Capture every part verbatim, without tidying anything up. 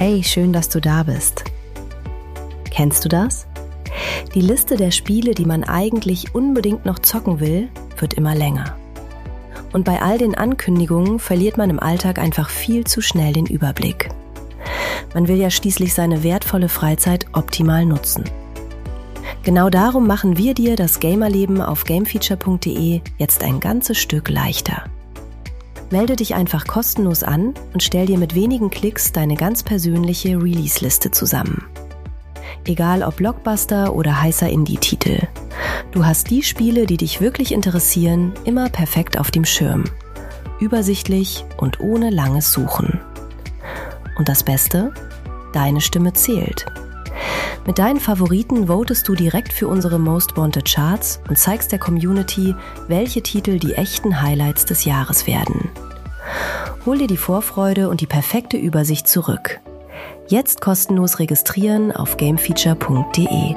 Hey, schön, dass du da bist. Kennst du das? Die Liste der Spiele, die man eigentlich unbedingt noch zocken will, wird immer länger. Und bei all den Ankündigungen verliert man im Alltag einfach viel zu schnell den Überblick. Man will ja schließlich seine wertvolle Freizeit optimal nutzen. Genau darum machen wir dir das Gamerleben auf gamefeature punkt de jetzt ein ganzes Stück leichter. Melde dich einfach kostenlos an und stell dir mit wenigen Klicks deine ganz persönliche Release-Liste zusammen. Egal ob Blockbuster oder heißer Indie-Titel. Du hast die Spiele, die dich wirklich interessieren, immer perfekt auf dem Schirm. Übersichtlich und ohne langes Suchen. Und das Beste? Deine Stimme zählt. Mit deinen Favoriten votest du direkt für unsere Most Wanted Charts und zeigst der Community, welche Titel die echten Highlights des Jahres werden. Hol dir die Vorfreude und die perfekte Übersicht zurück. Jetzt kostenlos registrieren auf gamefeature punkt de.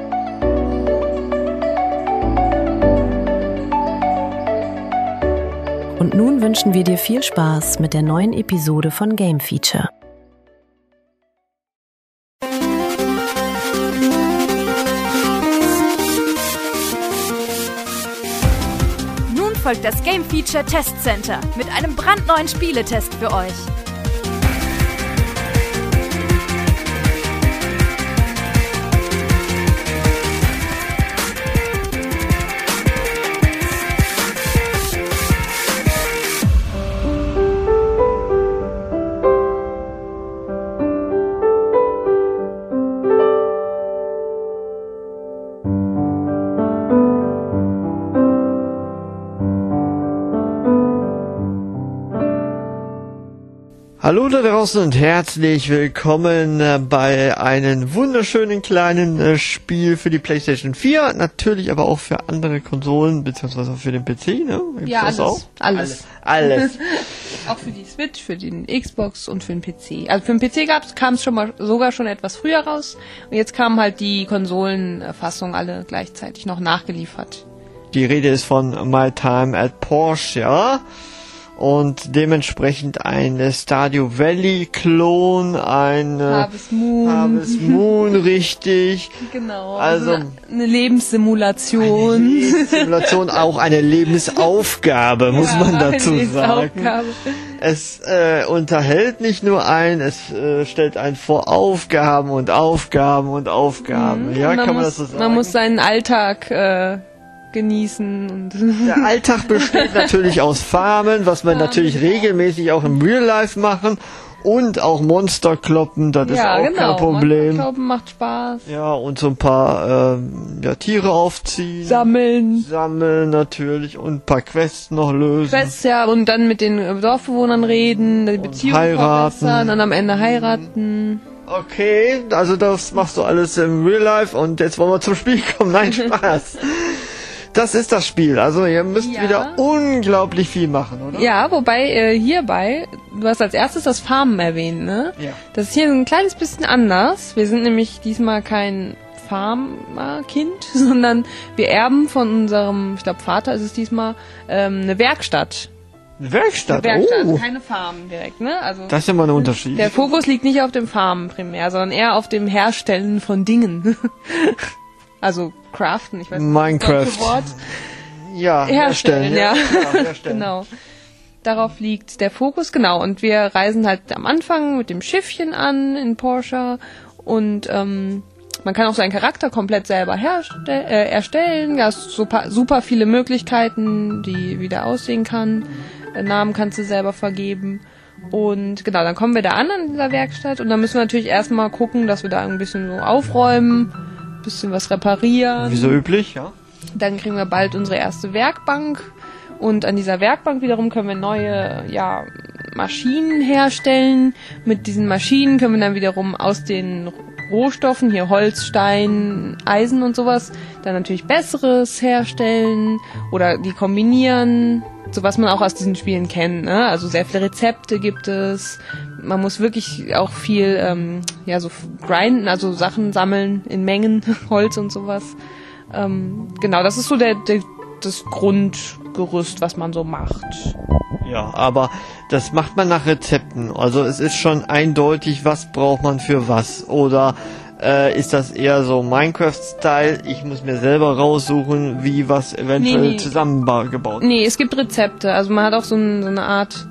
Und nun wünschen wir dir viel Spaß mit der neuen Episode von Game Feature. Folgt das Game Feature Test Center mit einem brandneuen Spieletest für euch. Hallo da draußen und herzlich willkommen äh, bei einem wunderschönen kleinen äh, Spiel für die PlayStation vier, natürlich aber auch für andere Konsolen, beziehungsweise für den P C, ne? Gibt's ja, das alles, auch? alles. Alles. alles. Auch für die Switch, für den Xbox und für den P C. Also für den P C kam es schon mal sogar schon etwas früher raus und jetzt kamen halt die Konsolenfassungen alle gleichzeitig noch nachgeliefert. Die Rede ist von My Time at Porsche, ja? Und dementsprechend ein Stardew Valley Klon, ein Harvest Moon. Harvest Moon, richtig. Genau. Also eine, eine Lebenssimulation. Eine Lebenssimulation, auch eine Lebensaufgabe, muss ja, man dazu eine sagen. Es äh, unterhält nicht nur ein, es äh, stellt einen vor Aufgaben und Aufgaben und Aufgaben. Mhm. Ja, und kann man muss, das so sagen? Man muss seinen Alltag äh, genießen. Und der Alltag besteht natürlich aus Farmen, was wir natürlich regelmäßig auch im Real Life machen, und auch Monster kloppen, das ja, ist auch genau. kein Problem. Monster kloppen macht Spaß. Ja, und so ein paar ähm, ja, Tiere aufziehen. Sammeln. Sammeln natürlich und ein paar Quests noch lösen. Quests, ja, und dann mit den Dorfbewohnern reden, die Beziehung verbessern und am Ende heiraten. Okay, also das machst du alles im Real Life und jetzt wollen wir zum Spiel kommen. Nein, Spaß. Das ist das Spiel. Also ihr müsst ja. wieder unglaublich viel machen, oder? Ja, wobei äh, hierbei, du hast als erstes das Farmen erwähnt, ne? Ja. Das ist hier ein kleines bisschen anders. Wir sind nämlich diesmal kein Farmerkind, sondern wir erben von unserem, ich glaube Vater ist es diesmal, ähm, eine Werkstatt. Eine Werkstatt? Eine Werkstatt, oh. keine Farm direkt, ne? Also das ist ja mal ein Unterschied. Der Fokus liegt nicht auf dem Farmen primär, sondern eher auf dem Herstellen von Dingen. Also craften, ich weiß nicht, Minecraft. das Wort. Ja, herstellen, ja. ja herstellen. Genau. Darauf liegt der Fokus, genau. Und wir reisen halt am Anfang mit dem Schiffchen an in Porsche und ähm, man kann auch seinen Charakter komplett selber herste- äh, erstellen. Du hast super, super viele Möglichkeiten, die wie der aussehen kann. Äh, Namen kannst du selber vergeben. Und genau, dann kommen wir da an in dieser Werkstatt und dann müssen wir natürlich erstmal gucken, dass wir da ein bisschen so aufräumen, bisschen was reparieren. Wie so üblich, ja. Dann kriegen wir bald unsere erste Werkbank und an dieser Werkbank wiederum können wir neue ja, Maschinen herstellen. Mit diesen Maschinen können wir dann wiederum aus den Rohstoffen, hier Holz, Stein, Eisen und sowas, dann natürlich Besseres herstellen oder die kombinieren, so was man auch aus diesen Spielen kennt, ne? Also sehr viele Rezepte gibt es. Man muss wirklich auch viel, ähm, ja, so grinden, also Sachen sammeln in Mengen, Holz und sowas. Ähm, genau, das ist so der, der, das Grundgerüst, was man so macht. Ja, aber das macht man nach Rezepten. Also es ist schon eindeutig, was braucht man für was. Oder äh, ist das eher so Minecraft-Style? Ich muss mir selber raussuchen, wie was eventuell nee, nee. zusammengebaut wird. Nee, es gibt Rezepte. Also man hat auch so, ein, so eine Art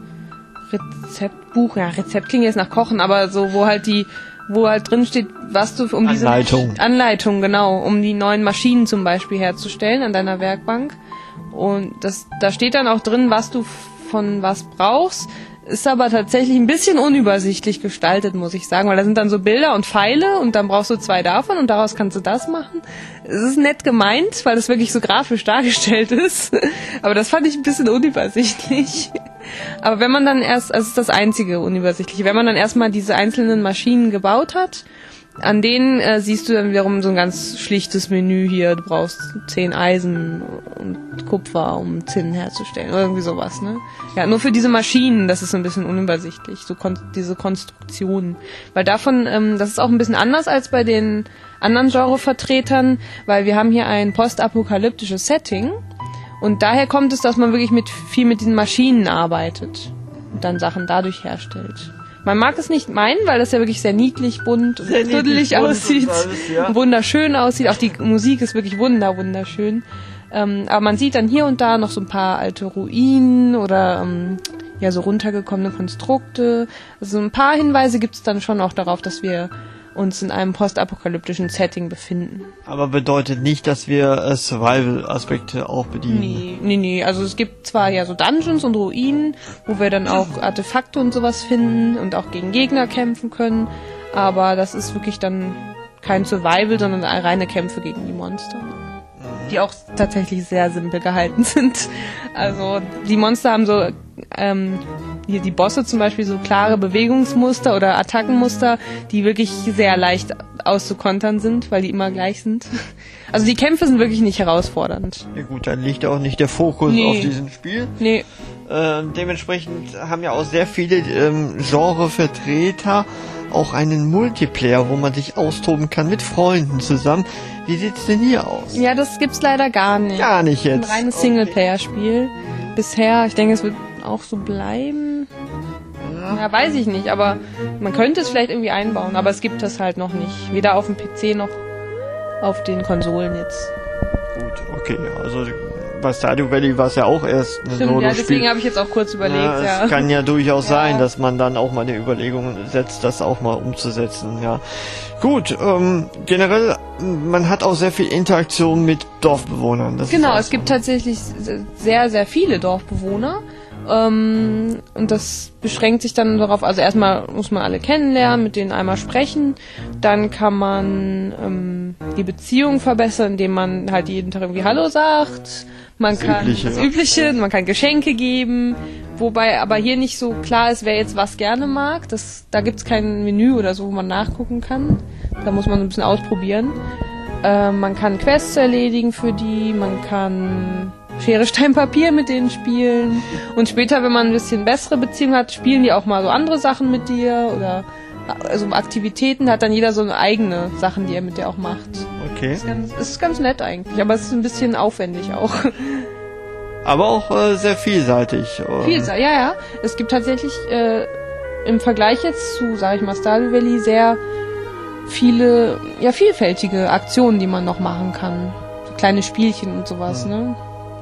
Rezeptbuch. Ja, Rezept klingt jetzt nach Kochen, aber so, wo halt die, wo halt drin steht, was du um diese Anleitung. Anleitung, genau, um die neuen Maschinen zum Beispiel herzustellen an deiner Werkbank. Und das, da steht dann auch drin, was du von was brauchst. Ist aber tatsächlich ein bisschen unübersichtlich gestaltet, muss ich sagen, weil da sind dann so Bilder und Pfeile und dann brauchst du zwei davon und daraus kannst du das machen. Es ist nett gemeint, weil das wirklich so grafisch dargestellt ist, aber das fand ich ein bisschen unübersichtlich. Aber wenn man dann erst, also es ist das einzige Unübersichtliche, wenn man dann erstmal diese einzelnen Maschinen gebaut hat, an denen äh, siehst du dann wiederum so ein ganz schlichtes Menü hier. Du brauchst zehn Eisen und Kupfer, um Zinn herzustellen. Oder irgendwie sowas, ne? Ja, nur für diese Maschinen, das ist so ein bisschen unübersichtlich, so kon- diese Konstruktionen. Weil davon, ähm, das ist auch ein bisschen anders als bei den anderen Genrevertretern, weil wir haben hier ein postapokalyptisches Setting. Und daher kommt es, dass man wirklich mit viel mit diesen Maschinen arbeitet und dann Sachen dadurch herstellt. Man mag es nicht meinen, weil das ja wirklich sehr niedlich, bunt und knuddelig aussieht, alles, ja. wunderschön aussieht. Auch die Musik ist wirklich wunder, wunderschön. Ähm, aber man sieht dann hier und da noch so ein paar alte Ruinen oder ähm, ja so runtergekommene Konstrukte. Also ein paar Hinweise gibt es dann schon auch darauf, dass wir uns in einem postapokalyptischen Setting befinden. Aber bedeutet nicht, dass wir äh, Survival-Aspekte auch bedienen? Nee, nee, nee. Also es gibt zwar ja so Dungeons und Ruinen, wo wir dann auch Artefakte und sowas finden und auch gegen Gegner kämpfen können, aber das ist wirklich dann kein Survival, sondern reine Kämpfe gegen die Monster, die auch tatsächlich sehr simpel gehalten sind. Also die Monster haben so ähm, hier die Bosse zum Beispiel so klare Bewegungsmuster oder Attackenmuster, die wirklich sehr leicht auszukontern sind, weil die immer gleich sind. Also die Kämpfe sind wirklich nicht herausfordernd. Ja gut, dann liegt auch nicht der Fokus nee. auf diesem Spiel. Nee. Äh, dementsprechend haben ja auch sehr viele ähm, Genrevertreter auch einen Multiplayer, wo man sich austoben kann mit Freunden zusammen. Wie sieht's denn hier aus? Ja, das gibt's leider gar nicht. Gar nicht jetzt. Ein reines Singleplayer-Spiel. Bisher, ich denke, es wird auch so bleiben. Ja. ja, weiß ich nicht, aber man könnte es vielleicht irgendwie einbauen, aber es gibt das halt noch nicht. Weder auf dem P C noch auf den Konsolen jetzt. Gut, okay, also bei Stardew Valley war es ja auch erst ein Stimmt, ja, deswegen habe ich jetzt auch kurz überlegt. Ja, ja. Es kann ja durchaus ja. sein, dass man dann auch mal eine Überlegung setzt, das auch mal umzusetzen. Ja, gut. Ähm, generell, man hat auch sehr viel Interaktion mit Dorfbewohnern. Das genau, es gibt tatsächlich sehr, sehr viele Dorfbewohner. Ähm, und das beschränkt sich dann darauf, also erstmal muss man alle kennenlernen, mit denen einmal sprechen, dann kann man ähm, die Beziehung verbessern, indem man halt jeden Tag irgendwie Hallo sagt, man das kann Übliche, das Übliche, man kann Geschenke geben, wobei aber hier nicht so klar ist, wer jetzt was gerne mag, das, da gibt's kein Menü oder so, wo man nachgucken kann, da muss man ein bisschen ausprobieren. Äh, man kann Quests erledigen für die, man kann Schere, Stein, Papier mit denen spielen. Und später, wenn man ein bisschen bessere Beziehungen hat, spielen die auch mal so andere Sachen mit dir oder also Aktivitäten, hat dann jeder so eigene Sachen, die er mit dir auch macht. Okay. Das ist ganz, ist ganz nett eigentlich, aber es ist ein bisschen aufwendig auch. Aber auch äh, sehr vielseitig. Vielseitig, ja, ja. Es gibt tatsächlich äh, im Vergleich jetzt zu, sag ich mal, Stardew Valley sehr viele, ja, vielfältige Aktionen, die man noch machen kann. So kleine Spielchen und sowas, mhm. ne?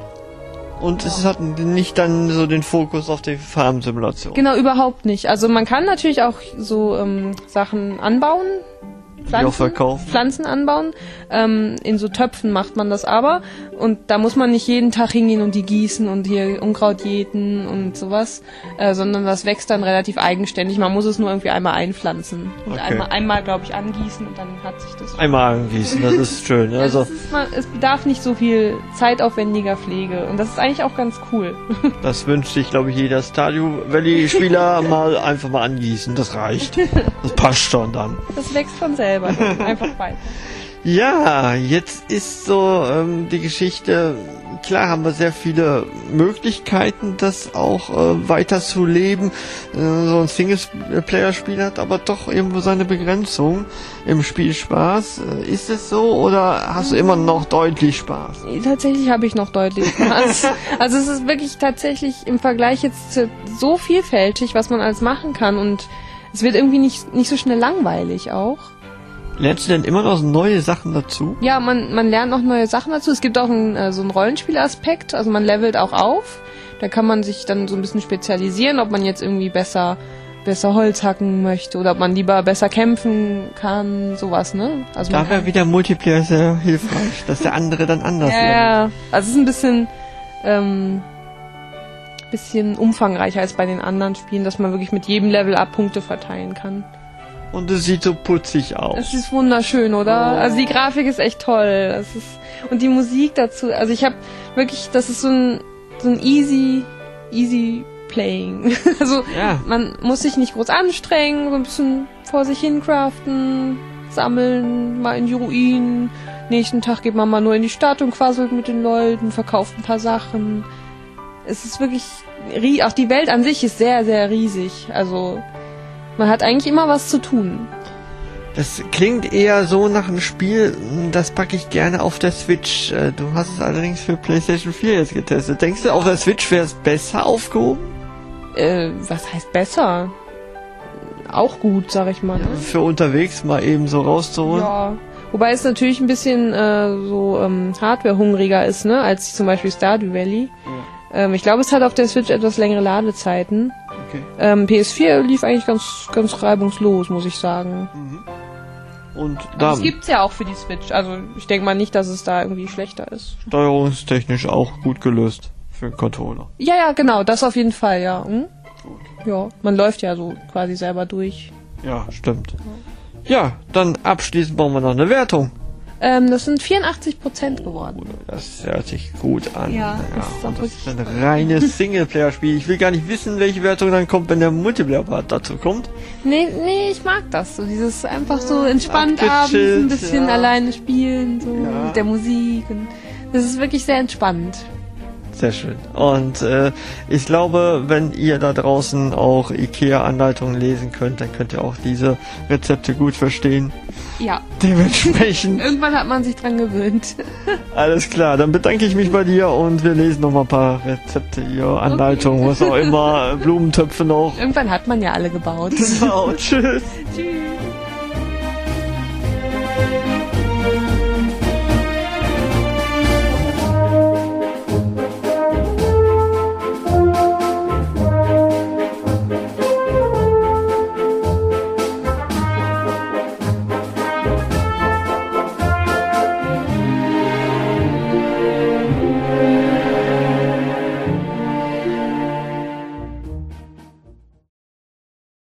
Und ja. es hat nicht dann so den Fokus auf die Farmsimulation. Genau, überhaupt nicht. Also man kann natürlich auch so ähm, Sachen anbauen, Pflanzen, auch verkaufen. Pflanzen anbauen. Ähm, in so Töpfen macht man das aber. Und da muss man nicht jeden Tag hingehen und die gießen und hier Unkraut jäten und sowas, äh, sondern das wächst dann relativ eigenständig. Man muss es nur irgendwie einmal einpflanzen. Und okay. einmal, einmal glaube ich, angießen und dann hat sich das... Einmal angießen, das ist schön. Ja, also das ist mal, es bedarf nicht so viel zeitaufwendiger Pflege. Und das ist eigentlich auch ganz cool. Das wünscht sich, glaube ich, jeder Stardew Valley-Spieler mal einfach mal angießen. Das reicht. Das passt schon dann. Das wächst von selber. Einfach weiter. Ja, jetzt ist so ähm, die Geschichte, klar haben wir sehr viele Möglichkeiten, das auch äh, weiterzuleben. Äh, so ein Singleplayer-Spiel hat aber doch irgendwo seine Begrenzung im Spielspaß. Äh, ist es so oder hast du immer noch deutlich Spaß? Tatsächlich habe ich noch deutlich Spaß. Also es ist wirklich tatsächlich im Vergleich jetzt zu so vielfältig, was man alles machen kann und es wird irgendwie nicht, nicht so schnell langweilig auch. Lernst du denn immer noch neue Sachen dazu? Ja, man, man lernt noch neue Sachen dazu. Es gibt auch ein, äh, so einen Rollenspielaspekt, also man levelt auch auf. Da kann man sich dann so ein bisschen spezialisieren, ob man jetzt irgendwie besser besser Holz hacken möchte oder ob man lieber besser kämpfen kann, sowas, ne? Also da wäre wieder Multiplayer sehr hilfreich, dass der andere dann anders ja, ja, also es ist ein bisschen ähm, bisschen umfangreicher als bei den anderen Spielen, dass man wirklich mit jedem Level up Punkte verteilen kann. Und es sieht so putzig aus. Es ist wunderschön, oder? Oh. Also die Grafik ist echt toll. Das ist, und die Musik dazu. Also ich habe wirklich, das ist so ein, so ein easy, easy playing. Also ja. Man muss sich nicht groß anstrengen, so ein bisschen vor sich hin craften, sammeln, mal in die Ruinen. Nächsten Tag geht man mal nur in die Stadt und quasselt mit den Leuten, verkauft ein paar Sachen. Es ist wirklich, auch die Welt an sich ist sehr, sehr riesig. Also man hat eigentlich immer was zu tun. Das klingt eher so nach einem Spiel, das packe ich gerne auf der Switch. Du hast es allerdings für PlayStation vier jetzt getestet. Denkst du, auf der Switch wäre es besser aufgehoben? Äh, was heißt besser? Auch gut, sag ich mal. Ne? Ja, für unterwegs mal eben so rauszuholen. Ja. Wobei es natürlich ein bisschen äh, so ähm, hardwarehungriger ist, ne, als zum Beispiel Stardew Valley. Ja. Ähm, ich glaube, es hat auf der Switch etwas längere Ladezeiten. Okay. Ähm, P S vier lief eigentlich ganz, ganz reibungslos, muss ich sagen. Mhm. Und da das gibt's ja auch für die Switch. Also ich denke mal nicht, dass es da irgendwie schlechter ist. Steuerungstechnisch auch gut gelöst für den Controller. Ja, ja, genau, das auf jeden Fall, ja. Hm? Ja, man läuft ja so quasi selber durch. Ja, stimmt. Ja, dann abschließend brauchen wir noch eine Wertung. Ähm, das sind vierundachtzig Prozent geworden. Das hört sich gut an. Ja, das ist auch und das ist ein reines Singleplayer-Spiel. Ich will gar nicht wissen, welche Wertung dann kommt, wenn der Multiplayer-Part dazu kommt. Nee, nee, ich mag das. So dieses einfach so entspannt abends Abgechillt, ein bisschen ja. alleine spielen, so Ja. mit der Musik. Und das ist wirklich sehr entspannt. Sehr schön. Und äh, ich glaube, wenn ihr da draußen auch IKEA-Anleitungen lesen könnt, dann könnt ihr auch diese Rezepte gut verstehen. Ja. Dementsprechend. Irgendwann hat man sich dran gewöhnt. Alles klar, dann bedanke ich mich bei dir und wir lesen noch mal ein paar Rezepte hier, Anleitungen, okay. Was auch immer, Blumentöpfe noch. Irgendwann hat man ja alle gebaut. Genau, tschüss. Tschüss.